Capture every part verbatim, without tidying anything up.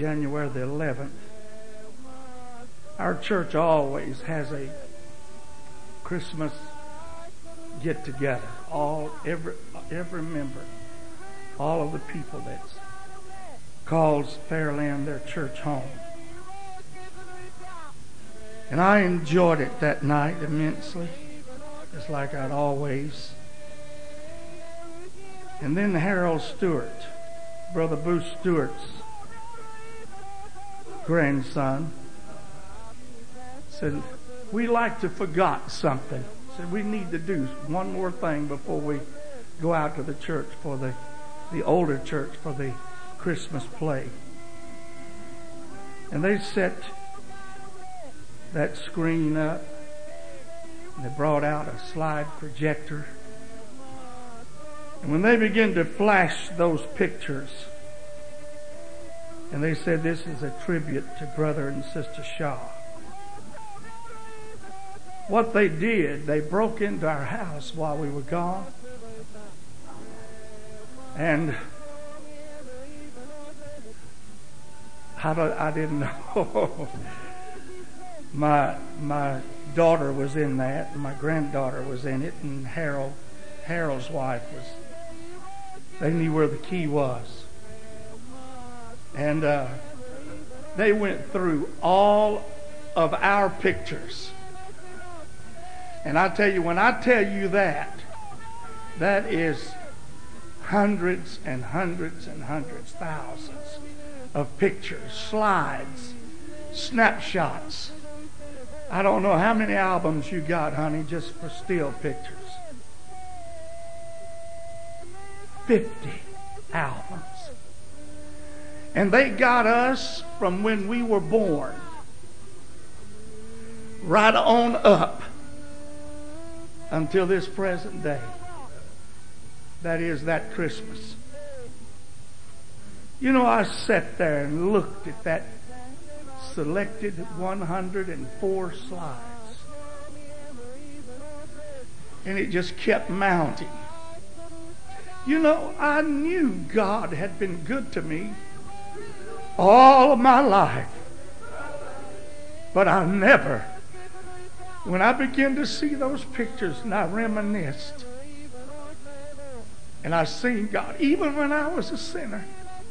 January the eleventh, our church always has a Christmas get together. All every every member, all of the people that calls Fairland their church home. And I enjoyed it that night immensely, just like I'd always. And then Harold Stewart, Brother Bruce Stewart's grandson, said, we like to forgot something. Said, we need to do one more thing before we go out to the church for the, the older church for the Christmas play. And they set that screen up, and they brought out a slide projector. And when they began to flash those pictures, and they said, this is a tribute to Brother and Sister Shaw. What they did, they broke into our house while we were gone. And I, don't, I didn't know. my my daughter was in that, and my granddaughter was in it, and Harold, Harold's wife was. They knew where the key was. And uh, they went through all of our pictures. And I tell you, when I tell you that, that is hundreds and hundreds and hundreds, thousands of pictures, slides, snapshots. I don't know how many albums you got, honey, just for still pictures. Fifty albums. And they got us from when we were born right on up until this present day. That is that Christmas. You know, I sat there and looked at that selected one hundred four slides. And it just kept mounting. You know, I knew God had been good to me all of my life. But I never, when I began to see those pictures and I reminisced, and I seen God, even when I was a sinner,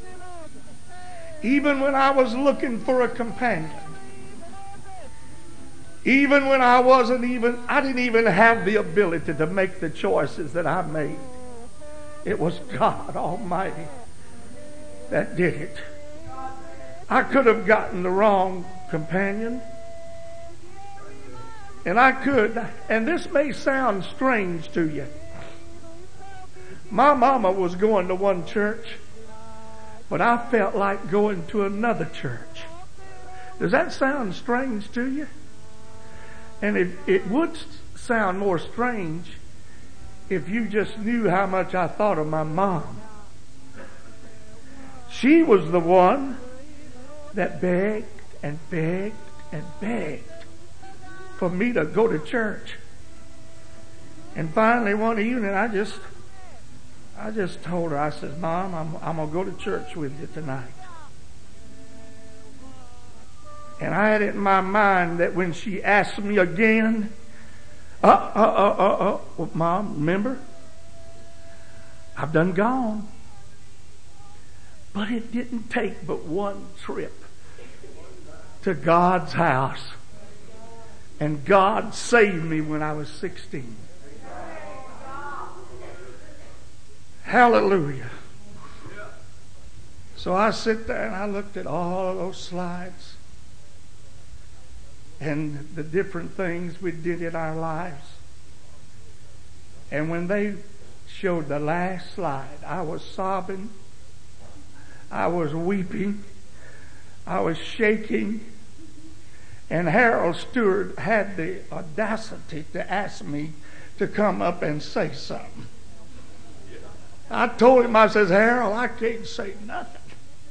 even when I was looking for a companion, even when I wasn't even, I didn't even have the ability to make the choices that I made. It was God Almighty that did it. I could have gotten the wrong companion. And I could, and this may sound strange to you. My mama was going to one church, but I felt like going to another church. Does that sound strange to you? And it, it would sound more strange if you just knew how much I thought of my mom. She was the one that begged and begged and begged for me to go to church. And finally one evening I just I just told her, I said, Mom, I'm, I'm going to go to church with you tonight. And I had it in my mind that when she asked me again, uh, uh, uh, uh, uh, well, Mom, remember? I've done gone. But it didn't take but one trip to God's house. And God saved me when I was sixteen. Hallelujah. So I sit there and I looked at all of those slides and the different things we did in our lives. And when they showed the last slide, I was sobbing. I was weeping. I was shaking. And Harold Stewart had the audacity to ask me to come up and say something. I told him, I says, Harold, I can't say nothing.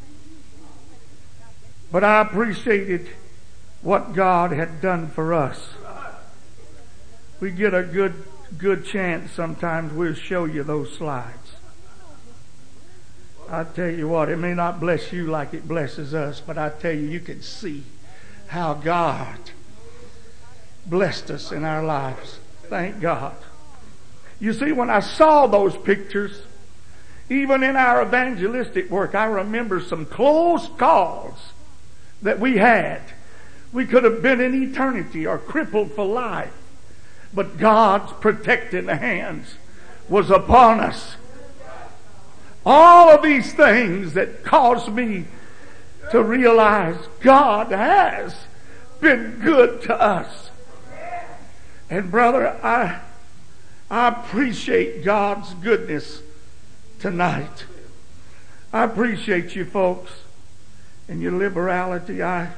But I appreciated what God had done for us. We get a good, good chance sometimes, we'll show you those slides. I tell you what, it may not bless you like it blesses us, but I tell you, you can see how God blessed us in our lives. Thank God. You see, when I saw those pictures, even in our evangelistic work, I remember some close calls that we had. We could have been in eternity or crippled for life. But God's protecting hands was upon us. All of these things that caused me to realize God has been good to us. And brother, I, I appreciate God's goodness tonight. I appreciate you folks and your liberality. I,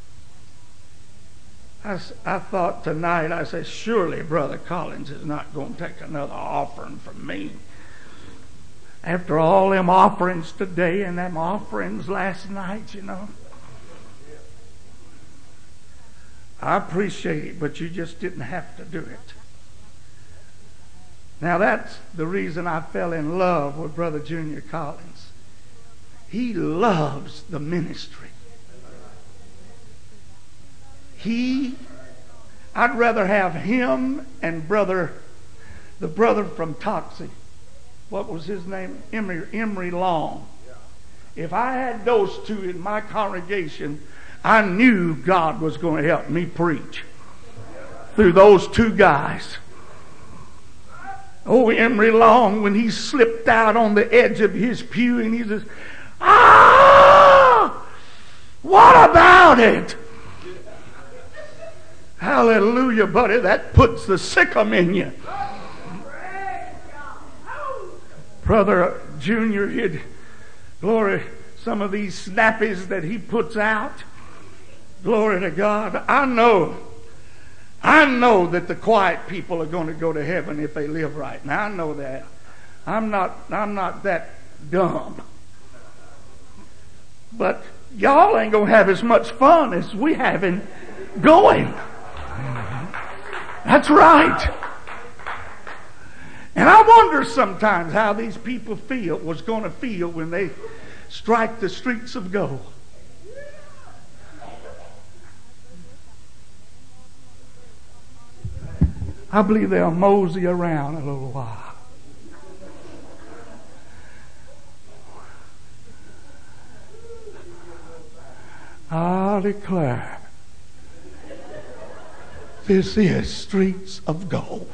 I, I thought tonight, I said, surely Brother Collins is not going to take another offering from me. After all them offerings today and them offerings last night, you know. I appreciate it, but you just didn't have to do it. Now that's the reason I fell in love with Brother Junior Collins. He loves the ministry. He, I'd rather have him and brother, the brother from Toxie. What was his name? Emery, Emery Long. If I had those two in my congregation, I knew God was going to help me preach through those two guys. Oh, Emery Long, when he slipped out on the edge of his pew and he says, ah, what about it? Hallelujah, buddy. That puts the sick'em in you. Brother Junior, he'd, glory, some of these snappies that he puts out. Glory to God. I know, I know that the quiet people are going to go to heaven if they live right. Now I know that. I'm not, I'm not that dumb. But y'all ain't going to have as much fun as we having going. That's right. And I wonder sometimes how these people feel, was going to feel when they strike the streets of gold. I believe they'll mosey around a little while. I declare, this is streets of gold.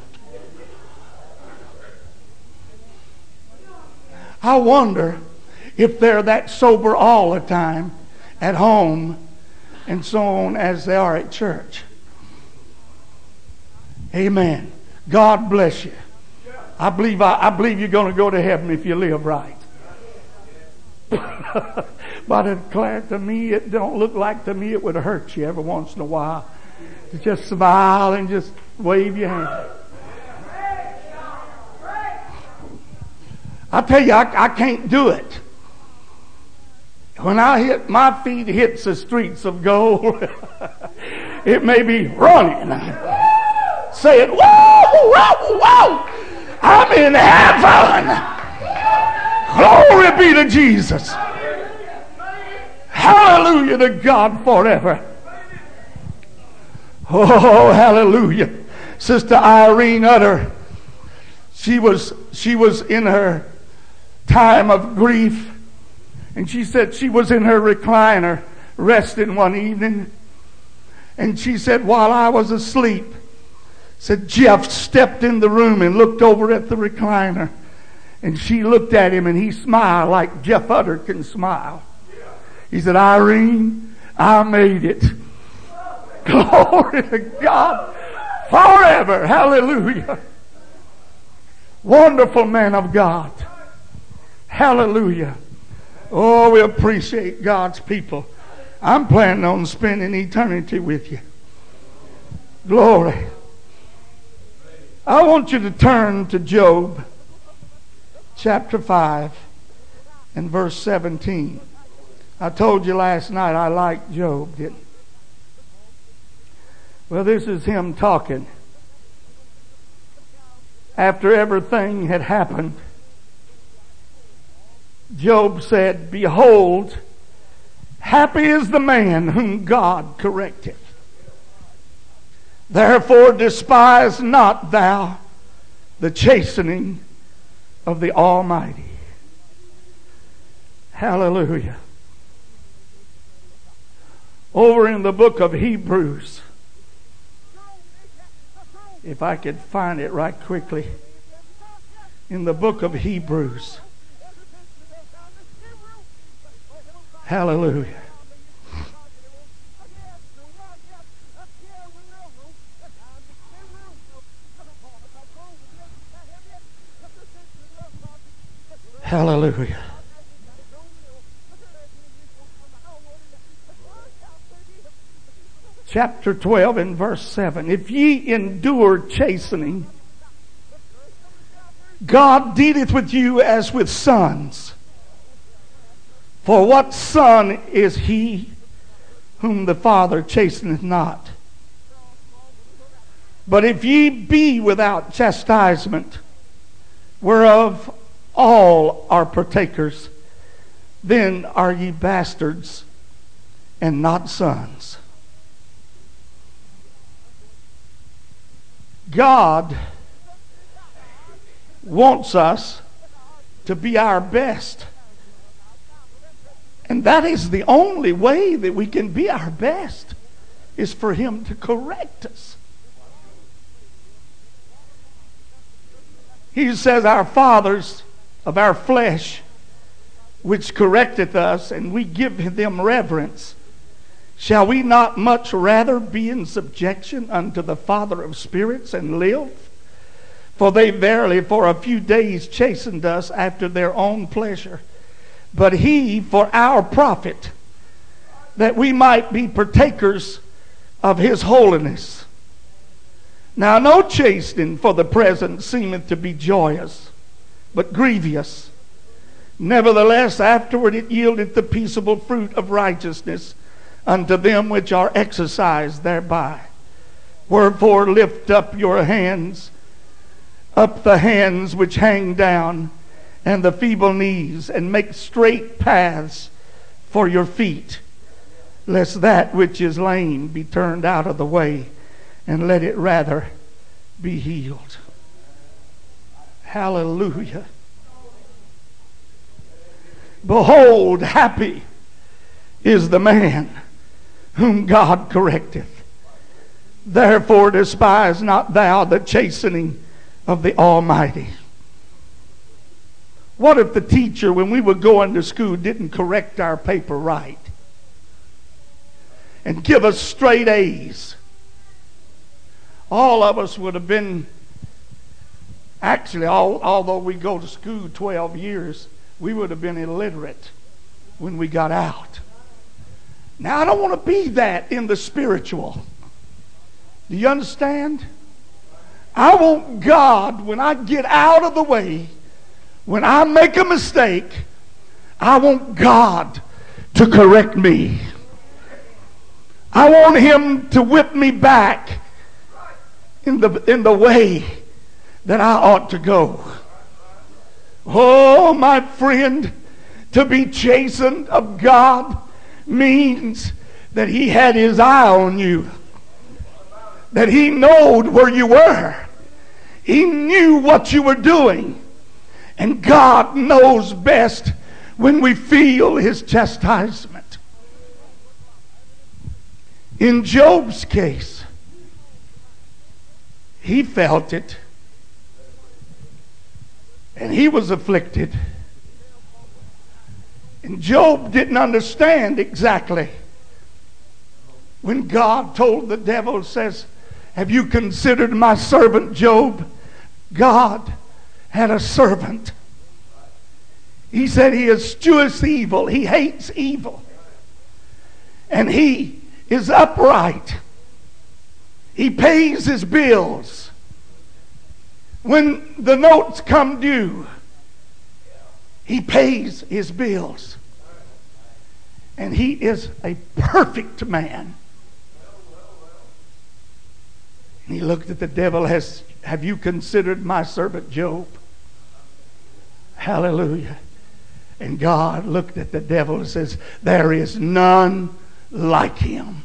I wonder if they're that sober all the time at home and so on as they are at church. Amen. God bless you. I believe I, I believe you're going to go to heaven if you live right. But I declare, to me, it don't look like to me it would hurt you every once in a while to just smile and just wave your hand. I tell you, I, I can't do it. When I hit, my feet hits the streets of gold, it may be running, saying, whoa, whoa, whoa, I'm in heaven. Glory be to Jesus. Hallelujah to God forever. Oh, hallelujah. Sister Irene Utter, she was, she was in her time of grief, and she said she was in her recliner resting one evening, and she said, while I was asleep, said Jeff stepped in the room and looked over at the recliner, and she looked at him and he smiled like Jeff Utter can smile. He said, Irene, I made it. Glory to God forever. Hallelujah. Wonderful man of God. Hallelujah. Oh, we appreciate God's people. I'm planning on spending eternity with you. Glory. I want you to turn to Job chapter five and verse seventeen. I told you last night I liked Job, didn't I? Well, this is him talking. After everything had happened, Job said, behold, happy is the man whom God correcteth. Therefore despise not thou the chastening of the Almighty. Hallelujah. Over in the book of Hebrews, if I could find it right quickly, in the book of Hebrews. Hallelujah. Hallelujah. Chapter twelve and verse seven. If ye endure chastening, God dealeth with you as with sons. For what son is he whom the Father chasteneth not? But if ye be without chastisement, whereof all are partakers, then are ye bastards and not sons. God wants us to be our best. And that is the only way that we can be our best, is for Him to correct us. He says, our fathers of our flesh, which correcteth us, and we give them reverence, shall we not much rather be in subjection unto the Father of spirits and live? For they verily for a few days chastened us after their own pleasure, but He for our profit, that we might be partakers of His holiness. Now no chastening for the present seemeth to be joyous, but grievous. Nevertheless afterward it yieldeth the peaceable fruit of righteousness unto them which are exercised thereby. Wherefore lift up your hands, up the hands which hang down, and the feeble knees, and make straight paths for your feet, lest that which is lame be turned out of the way, and let it rather be healed. Hallelujah. Behold, happy is the man whom God correcteth. Therefore despise not thou the chastening of the Almighty. What if the teacher, when we were going to school, didn't correct our paper right and give us straight A's? All of us would have been, actually, all, although we go to school twelve years, we would have been illiterate when we got out. Now, I don't want to be that in the spiritual. Do you understand? I want God, when I get out of the way, when I make a mistake, I want God to correct me. I want Him to whip me back in the, in the way that I ought to go. Oh, my friend, to be chastened of God means that He had His eye on you, that He knowed where you were, He knew what you were doing, and God knows best when we feel His chastisement. In Job's case, he felt it, and he was afflicted. And Job didn't understand exactly when God told the devil, says, have you considered my servant Job? God had a servant. He said he escheweth evil. He hates evil. And he is upright. He pays his bills. When the notes come due, he pays his bills. And he is a perfect man. And he looked at the devil as, have you considered my servant Job? Hallelujah. And God looked at the devil and says, there is none like him.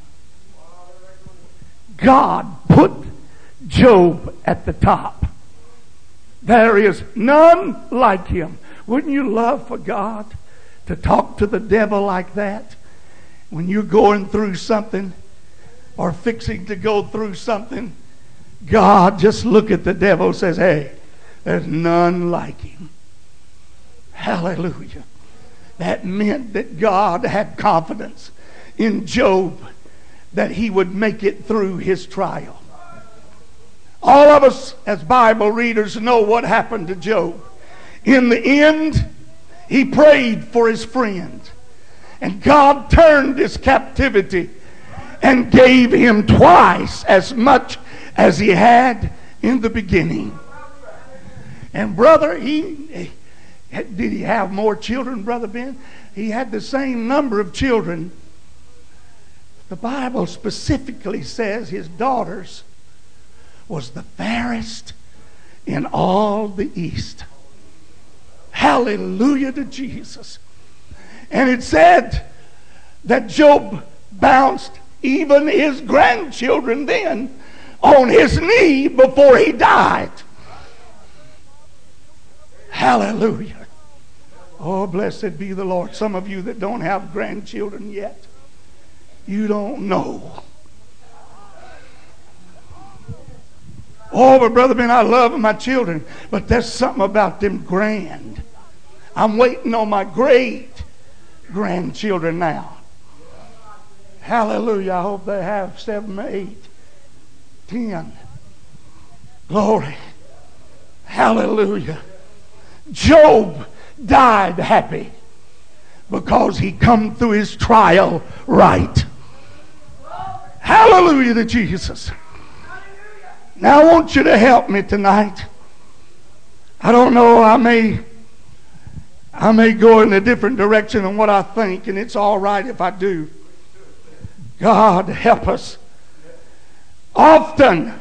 God put Job at the top. There is none like him. Wouldn't you love for God to talk to the devil like that? When you're going through something or fixing to go through something, God just look at the devil and says, hey, there's none like him. Hallelujah. That meant that God had confidence in Job that he would make it through his trial. All of us as Bible readers know what happened to Job. In the end, he prayed for his friend. And God turned his captivity and gave him twice as much as he had in the beginning. And brother, he did he have more children, Brother Ben? He had the same number of children. The Bible specifically says his daughters was the fairest in all the East. Hallelujah to Jesus. And it said that Job bounced even his grandchildren then on his knee before he died. Hallelujah. Oh, blessed be the Lord. Some of you that don't have grandchildren yet, you don't know. Oh, but Brother Ben, I love my children, but there's something about them grand. I'm waiting on my great grandchildren now. Hallelujah. I hope they have seven, eight, ten. Glory. Hallelujah. Job died happy because he come through his trial right. Hallelujah to Jesus. Now I want you to help me tonight. I don't know, I may I may go in a different direction than what I think, and it's all right if I do. God help us. Often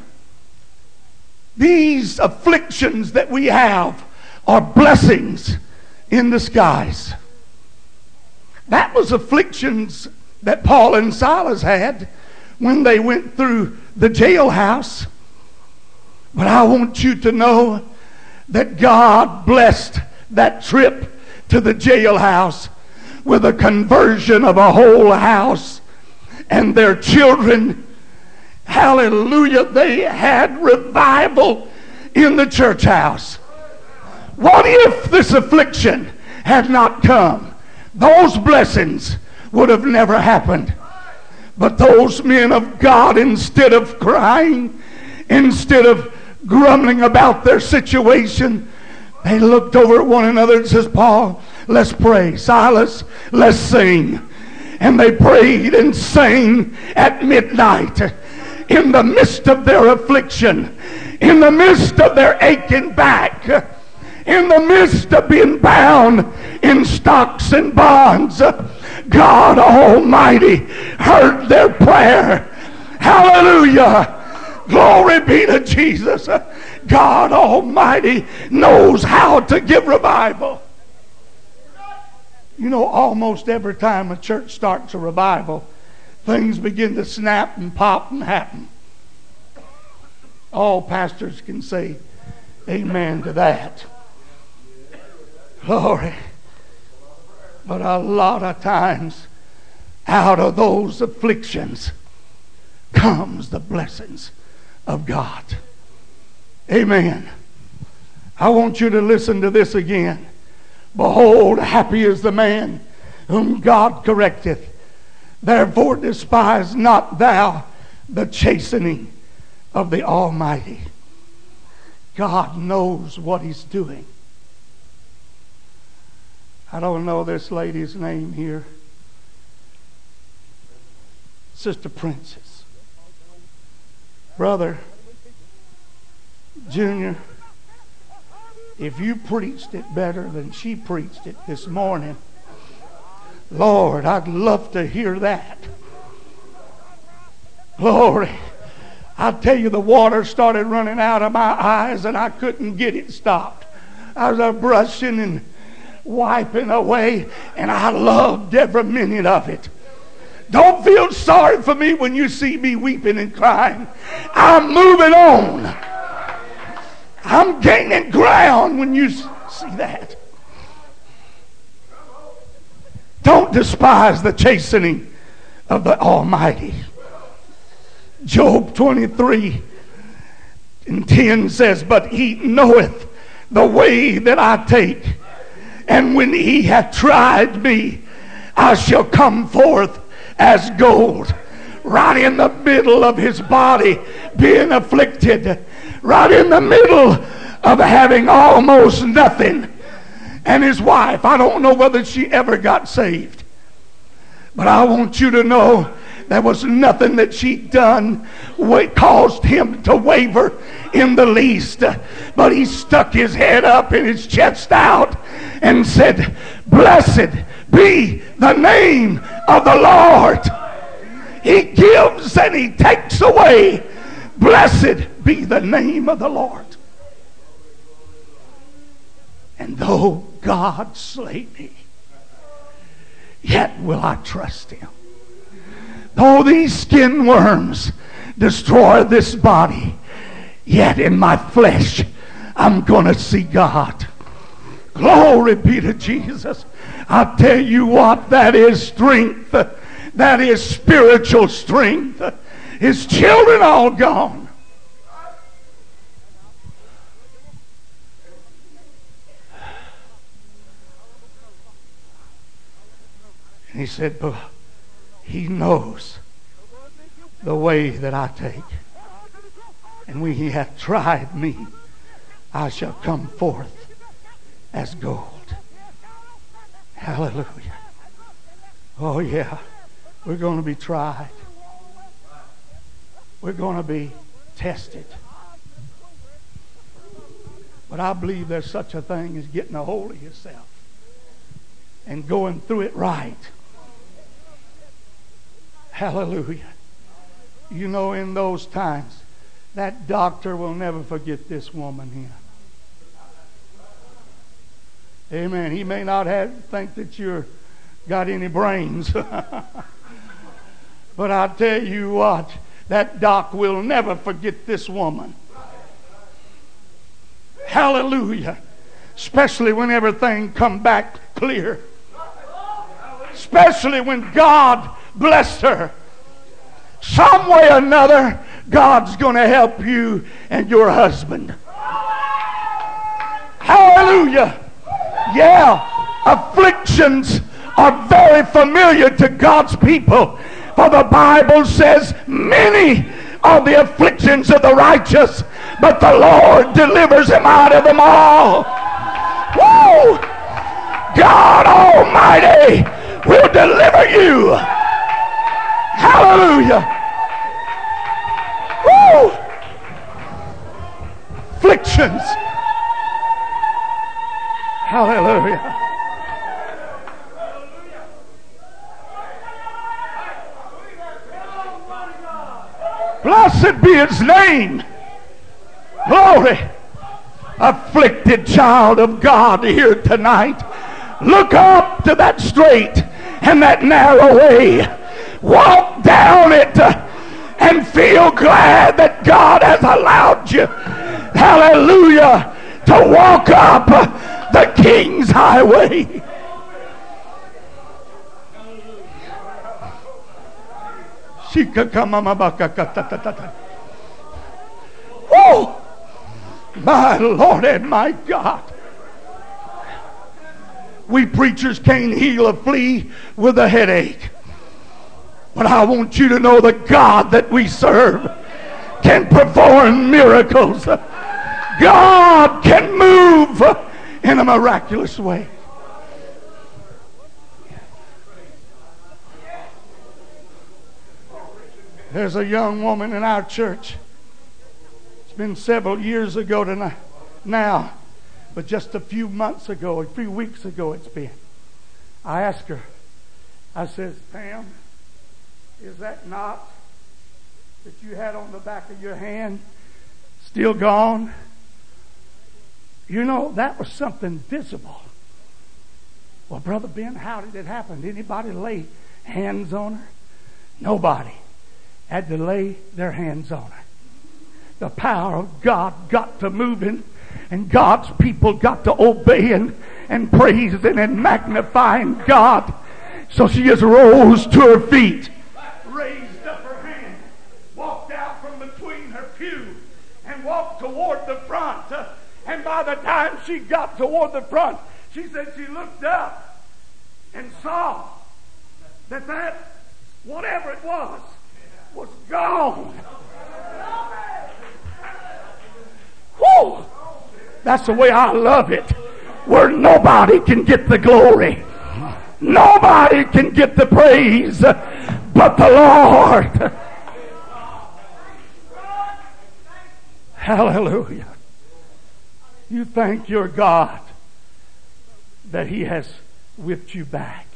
these afflictions that we have are blessings in disguise. That was afflictions that Paul and Silas had when they went through the jailhouse. But I want you to know that God blessed that trip to the jailhouse with a conversion of a whole house and their children. Hallelujah. They had revival in the church house. What if this affliction had not come? Those blessings would have never happened. But those men of God, instead of crying, instead of grumbling about their situation, they looked over at one another and says, Paul, let's pray. Silas, let's sing. And they prayed and sang at midnight in the midst of their affliction, in the midst of their aching back, in the midst of being bound in stocks and bonds. God Almighty heard their prayer. Hallelujah. Glory be to Jesus. God Almighty knows how to give revival. You know, almost every time a church starts a revival, things begin to snap and pop and happen. All pastors can say amen to that. Glory. But a lot of times, out of those afflictions comes the blessings of God. Amen. I want you to listen to this again. Behold, happy is the man whom God correcteth. Therefore despise not thou the chastening of the Almighty. God knows what He's doing. I don't know this lady's name here. Sister Princess. Brother Junior, if you preached it better than she preached it this morning, Lord, I'd love to hear that. Glory. I tell you, the water started running out of my eyes and I couldn't get it stopped. I was brushing and wiping away, and I loved every minute of it. Don't feel sorry for me when you see me weeping and crying. I'm moving on. I'm gaining ground when you see that. Don't despise the chastening of the Almighty. Job twenty-three and ten says, but he knoweth the way that I take, and when he hath tried me, I shall come forth as gold. Right in the middle of his body being afflicted, right in the middle of having almost nothing. And his wife, I don't know whether she ever got saved, but I want you to know there was nothing that she'd done what caused him to waver in the least. But he stuck his head up and his chest out and said, blessed be the name of the Lord. He gives and he takes away. Blessed be the name of the Lord. And though God slay me, yet will I trust him. Though these skin worms destroy this body, yet in my flesh I'm going to see God. Glory be to Jesus. I tell you what, that is strength. That is spiritual strength. His children all gone. And he said, but he knows the way that I take. And when he hath tried me, I shall come forth as gold. Hallelujah. Oh yeah, we're going to be tried. We're going to be tested. But I believe there's such a thing as getting a hold of yourself and going through it right. Hallelujah. You know, in those times, that doctor will never forget this woman here. Amen. He may not have think that you're got any brains. But I tell you what, that doc will never forget this woman. Hallelujah. Especially when everything come back clear. Especially when God blessed her. Some way or another, God's going to help you and your husband. Hallelujah. Yeah, afflictions are very familiar to God's people. For the Bible says, many are the afflictions of the righteous, but the Lord delivers him out of them all. Woo! God Almighty will deliver you. Hallelujah. Woo! Afflictions. Hallelujah. Blessed be his name. Glory. Afflicted child of God here tonight, look up to that straight and that narrow way. Walk down it and feel glad that God has allowed you, hallelujah, to walk up the King's highway. Whoa! My Lord and my God. We preachers can't heal a flea with a headache. But I want you to know the God that we serve can perform miracles. God can move in a miraculous way. There's a young woman in our church. It's been several years ago to now, but just a few months ago, a few weeks ago it's been. I asked her, I says, Pam, is that knot that you had on the back of your hand still gone? You know, that was something visible. Well, Brother Ben, how did it happen? Did anybody lay hands on her? Nobody had to lay their hands on her. The power of God got to moving, and God's people got to obeying and praising and magnifying God. So she just rose to her feet, raised up her hand, walked out from between her pew, and walked toward the front. Uh, and by the time she got toward the front, she said she looked up and saw that that, whatever it was, was gone. Whew! That's the way I love it, where nobody can get the glory. Nobody can get the praise but the Lord. Hallelujah. You thank your God that He has whipped you back.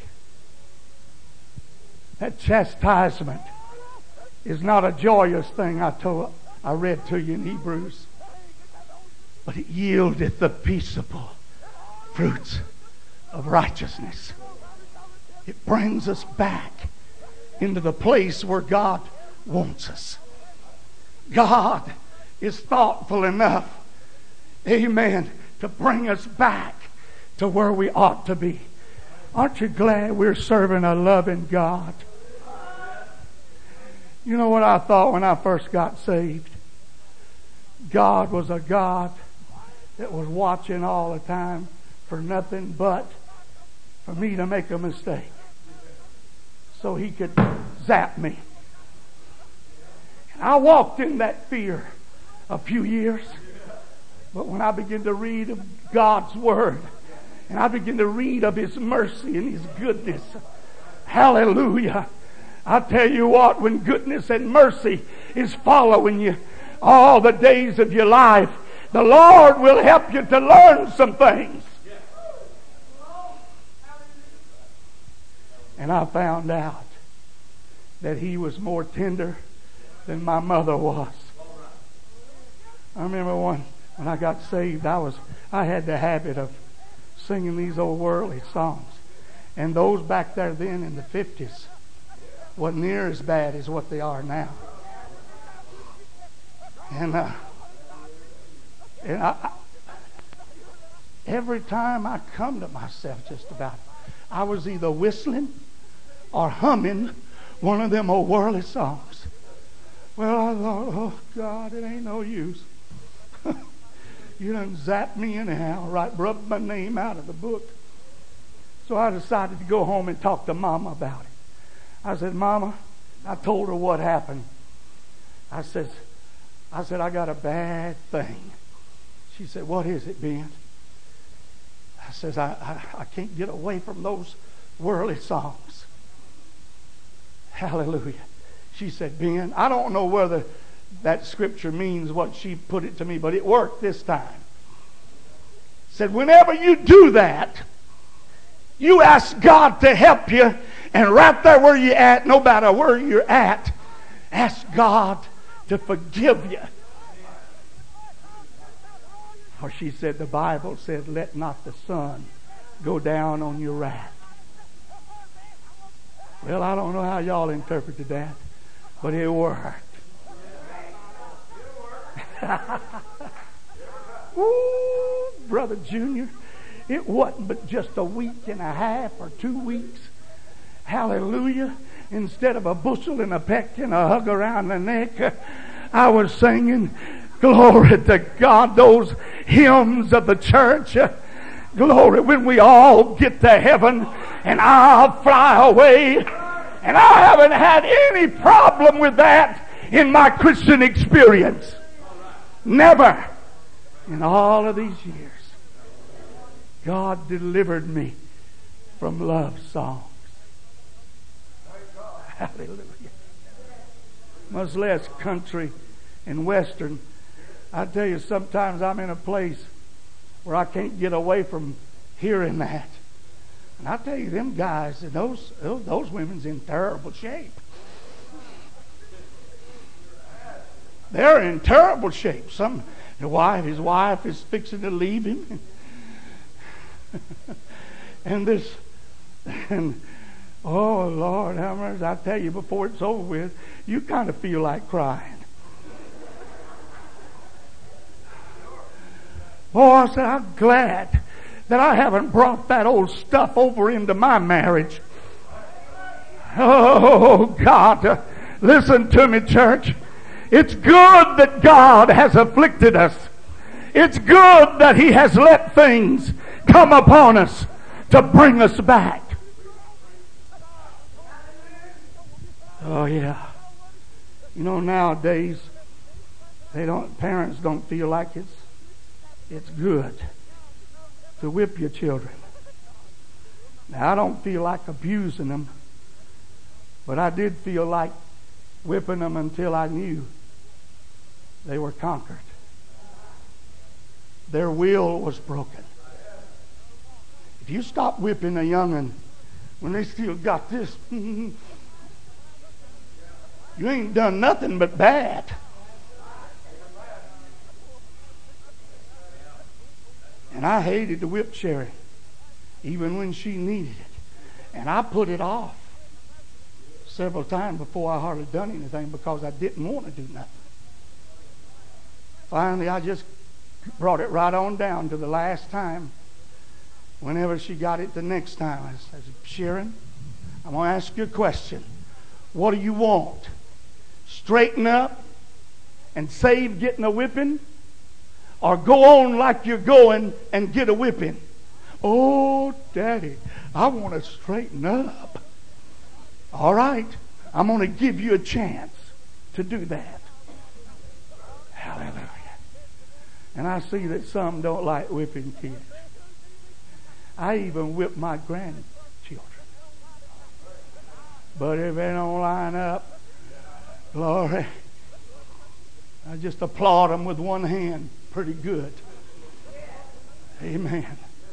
That chastisement is not a joyous thing. I told, I read to you in Hebrews. But it yieldeth the peaceable fruits of righteousness. It brings us back into the place where God wants us. God is thoughtful enough, amen, to bring us back to where we ought to be. Aren't you glad we're serving a loving God? You know what I thought when I first got saved? God was a God that was watching all the time for nothing but for me to make a mistake, so He could zap me. And I walked in that fear a few years, but when I began to read of God's Word, and I began to read of His mercy and His goodness, hallelujah, I tell you what, when goodness and mercy is following you all the days of your life, the Lord will help you to learn some things. And I found out that He was more tender than my mother was. I remember one, when I got saved, I was I had the habit of singing these old worldly songs. And those back there then in the fifties wasn't near as bad as what they are now. And uh, and I, I, every time I come to myself, just about, I was either whistling or humming one of them old worldly songs. Well, I thought, oh God, it ain't no use. You done zapped me anyhow, right? Rubbed my name out of the book. So I decided to go home and talk to Mama about it. I said, Mama, I told her what happened. I said, I said, I got a bad thing. She said, what is it, Ben? I says, I, I, I can't get away from those worldly songs. Hallelujah. She said, Ben, I don't know whether that scripture means what she put it to me, but it worked this time. Said, whenever you do that, you ask God to help you, and right there where you're at, no matter where you're at, ask God to forgive you. Or she said, the Bible said, let not the sun go down on your wrath. Well, I don't know how y'all interpreted that, but it worked. Ooh, Brother Junior, it wasn't but just a week and a half or two weeks. Hallelujah. Instead of a bushel and a peck and a hug around the neck, I was singing, glory to God, those hymns of the church. Glory, when we all get to heaven and I'll fly away. And I haven't had any problem with that in my Christian experience. Never. In all of these years, God delivered me from love songs. Hallelujah. Much less country and western. I tell you, sometimes I'm in a place where I can't get away from hearing that. And I tell you, them guys, those those, those women's in terrible shape. They're in terrible shape. Some the wife, his wife is fixing to leave him. And this, and oh Lord, how much I tell you, before it's over with, you kind of feel like crying. Oh, I said, I'm glad that I haven't brought that old stuff over into my marriage. Oh, God. Listen to me, church. It's good that God has afflicted us. It's good that He has let things come upon us to bring us back. Oh, yeah. You know, nowadays, they don't, parents don't feel like it's It's good to whip your children. Now, I don't feel like abusing them, but I did feel like whipping them until I knew they were conquered. Their will was broken. If you stop whipping a young'un when they still got this, you ain't done nothing but bad. And I hated to whip Sherry, even when she needed it. And I put it off several times before I hardly done anything because I didn't want to do nothing. Finally, I just brought it right on down to the last time. Whenever she got it the next time, I said, Sharon, I'm going to ask you a question. What do you want? Straighten up and save getting a whipping? Or go on like you're going and get a whipping? Oh, Daddy, I want to straighten up. All right, I'm going to give you a chance to do that. Hallelujah. And I see that some don't like whipping kids. I even whip my grandchildren. But if they don't line up, glory, I just applaud them with one hand. Pretty good. Amen.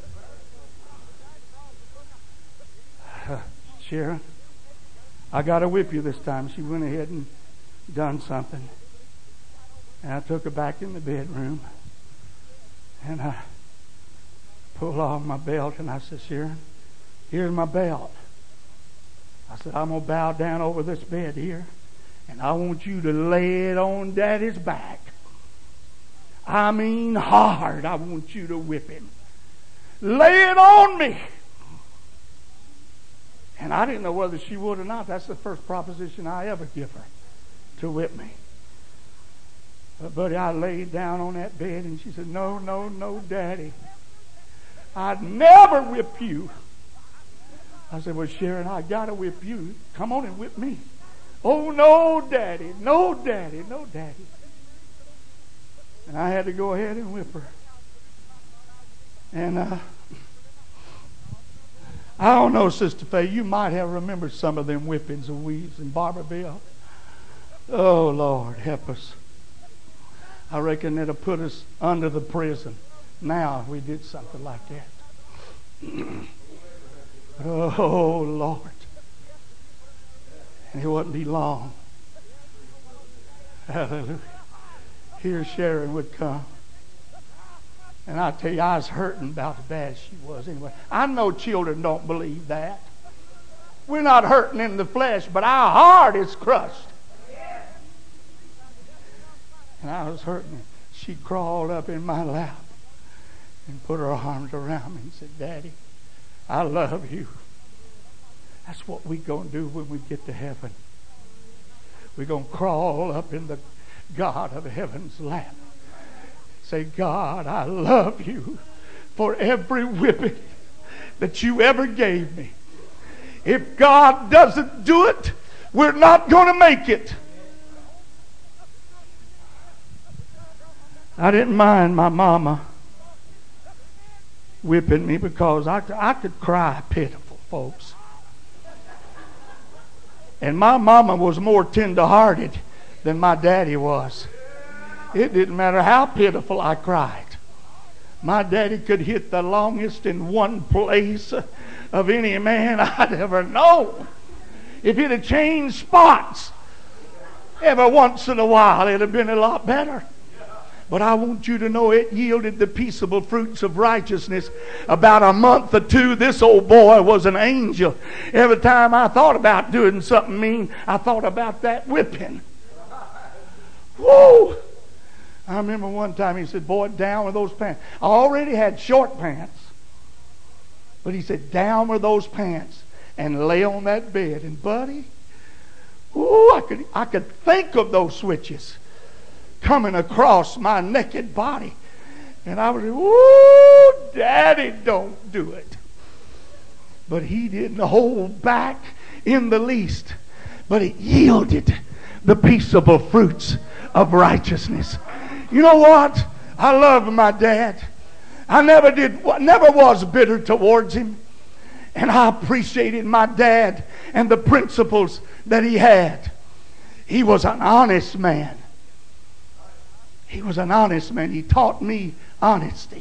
Uh, Sharon, I got to whip you this time. She went ahead and done something. And I took her back in the bedroom. And I pulled off my belt and I said, Sharon, here's my belt. I said, I'm going to bow down over this bed here. And I want you to lay it on Daddy's back. I mean hard. I want you to whip him. Lay it on me. And I didn't know whether she would or not. That's the first proposition I ever give her, to whip me. But buddy, I laid down on that bed and she said, no, no, no, Daddy. I'd never whip you. I said, well, Sharon, I got to whip you. Come on and whip me. Oh, no, Daddy. No, Daddy. No, Daddy. And I had to go ahead and whip her. And uh, I don't know, Sister Faye, you might have remembered some of them whippings of weeds in Barberville. Oh, Lord, help us. I reckon it'll put us under the prison now if we did something like that. Oh, Lord. And it wouldn't be long. Hallelujah. Here Sharon would come. And I tell you, I was hurting about as bad as she was anyway. I know children don't believe that. We're not hurting in the flesh, but our heart is crushed. And I was hurting. She crawled up in my lap and put her arms around me and said, Daddy, I love you. That's what we're going to do when we get to heaven. We're going to crawl up in the God of heaven's lap. Say, God, I love you for every whipping that you ever gave me. If God doesn't do it, we're not going to make it. I didn't mind my mama whipping me because I, I could cry pitiful, folks. And my mama was more tender-hearted than my daddy was. It didn't matter how pitiful I cried. My daddy could hit the longest in one place of any man I'd ever known. If he'd have changed spots every once in a while, it'd have been a lot better. But I want you to know it yielded the peaceable fruits of righteousness. About a month or two, this old boy was an angel. Every time I thought about doing something mean, I thought about that whipping. Whoa! I remember one time he said, boy, down with those pants. I already had short pants. But he said, down with those pants and lay on that bed. And buddy, ooh, I could, I could think of those switches coming across my naked body. And I was, ooh, Daddy, don't do it. But he didn't hold back in the least. But it yielded the peaceable fruits of righteousness. You know what? I love my dad. I never did, never was bitter towards him. And I appreciated my dad and the principles that he had. He was an honest man. He was an honest man. He taught me honesty.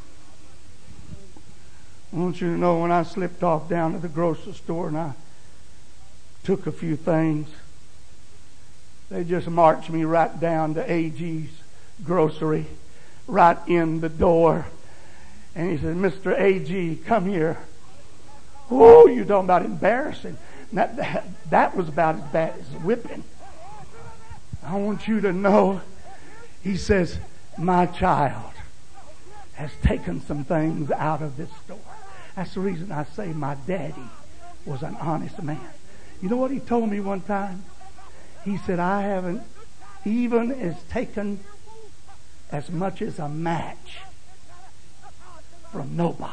I want you to know, when I slipped off down to the grocery store and I took a few things, they just marched me right down to A G's grocery, right in the door. And he said, Mister A G, come here. Oh, you're talking about embarrassing. That, that, that was about as bad as whipping. I want you to know, he says, my child has taken some things out of this store. That's the reason I say my daddy was an honest man. You know what he told me one time? He said, I haven't even as taken as much as a match from nobody.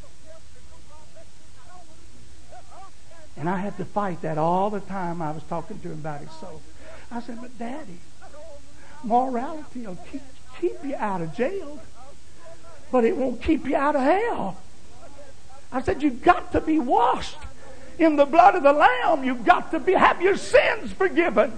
And I had to fight that all the time I was talking to him about his soul. I said, but Daddy, morality will keep, keep you out of jail, but it won't keep you out of hell. I said, you've got to be washed in the blood of the Lamb. You've got to be have your sins forgiven.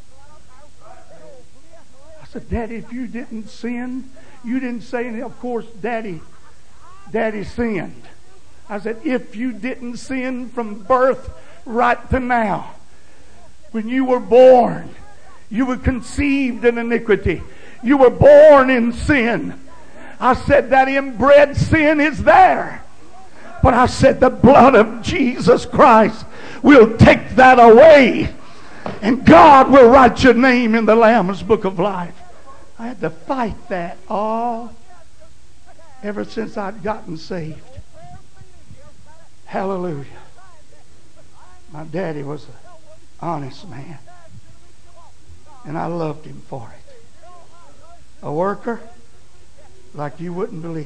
I said, Daddy, if you didn't sin, you didn't say anything. Of course, Daddy, Daddy sinned. I said, if you didn't sin from birth right to now, when you were born, you were conceived in iniquity. You were born in sin. I said that inbred sin is there. But I said the blood of Jesus Christ will take that away. And God will write your name in the Lamb's Book of Life. I had to fight that all ever since I'd gotten saved. Hallelujah. My daddy was an honest man. And I loved him for it. A worker like you wouldn't believe.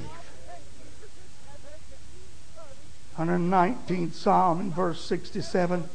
one hundred nineteenth Psalm in verse sixty-seven.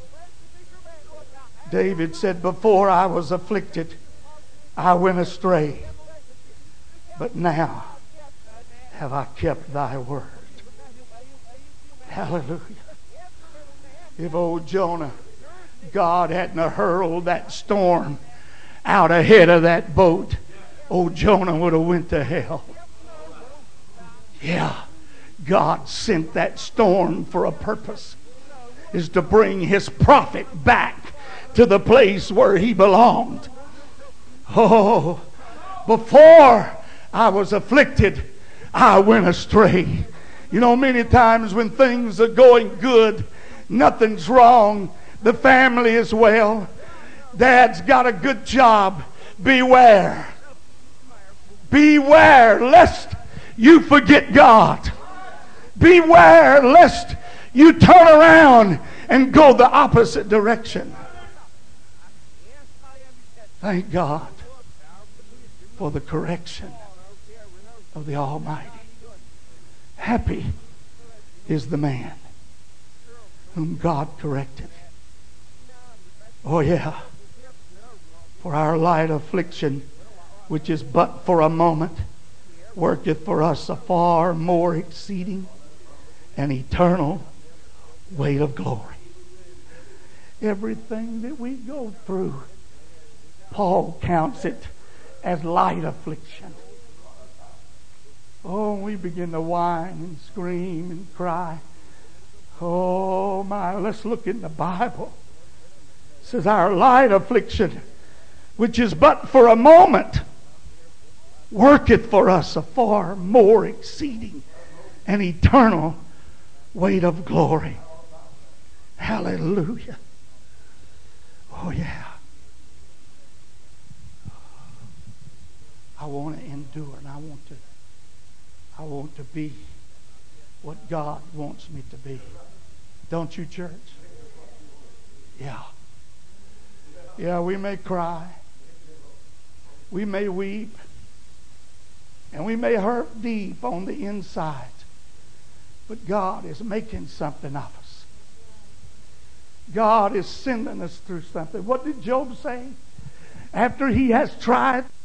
David said, before I was afflicted, I went astray. But now have I kept thy word. Hallelujah. If old Jonah, God hadn't hurled that storm out ahead of that boat, old Jonah would have went to hell. Yeah, God sent that storm for a purpose, is to bring his prophet back to the place where he belonged. Oh, before I was afflicted, I went astray. You know, many times when things are going good, nothing's wrong, the family is well, Dad's got a good job, beware. Beware lest you forget God. Beware lest you turn around and go the opposite direction. Thank God for the correction of the Almighty. Happy is the man whom God corrected. Oh yeah. For our light affliction, which is but for a moment, worketh for us a far more exceeding and eternal weight of glory. Everything that we go through, Paul counts it as light affliction. Oh, we begin to whine and scream and cry. Oh my, let's look in the Bible. It says our light affliction, which is but for a moment, worketh for us a far more exceeding and eternal weight of glory. Hallelujah. Oh yeah. I want to endure, and I want to I want to be what God wants me to be. Don't you, church? Yeah. Yeah, we may cry. We may weep. And we may hurt deep on the inside. But God is making something of us. God is sending us through something. What did Job say? After he has tried